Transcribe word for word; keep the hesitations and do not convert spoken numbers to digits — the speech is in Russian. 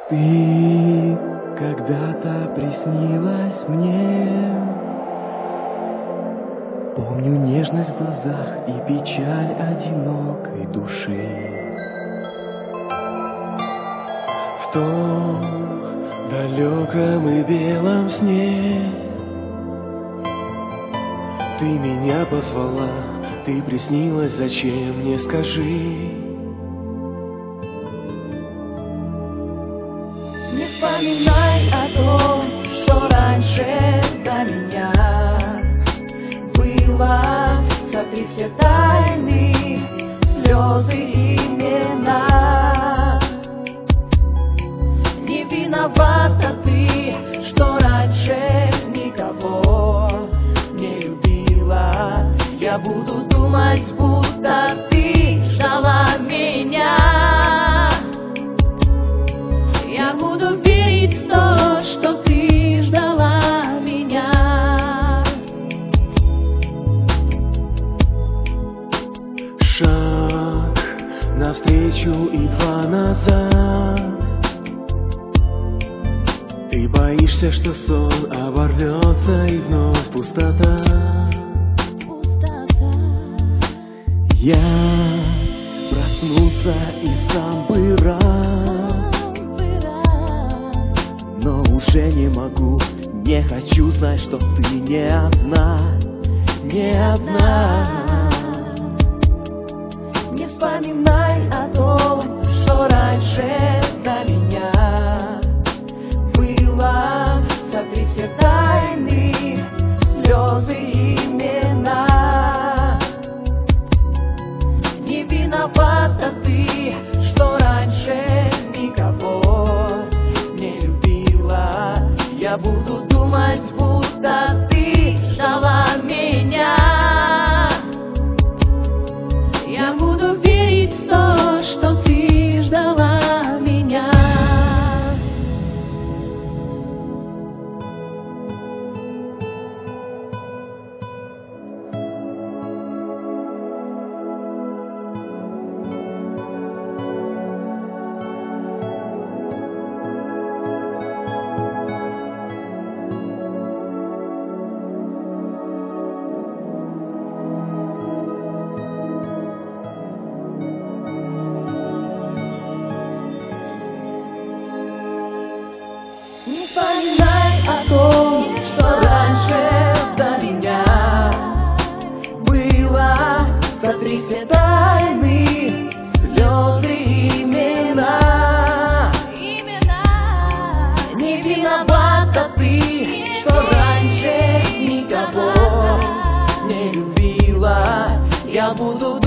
Ты когда-то приснилась мне. Помню нежность в глазах и печаль одинокой души. В том далеком и белом сне ты меня позвала, ты приснилась, зачем, не скажи. Не вспоминай о том, что раньше до меня было. Сотри все тайны, слезы и имена. Не виновата ты, что раньше никого не любила. Я буду думать, будто ты ждала меня. Я буду верить в то, что ты ждала меня. Шаг навстречу и два назад. Ты боишься, что сон оборвется и вновь пустота. Пустота. Я проснуться и сам бы рад, но уже не могу, не хочу знать, что ты не одна, не одна. Не вспоминай о том, что раньше до меня было. Сотри все тайны, слезы и имена. Не виновата ты, что раньше никого не любила. Я буду думать, будто ты ждала меня. Я буду верить в то, что ты ждала меня. Не вспоминай о том, что раньше до меня было. Сотри все тайны, слезы и имена. Не виновата ты, что раньше никого не любила. Я буду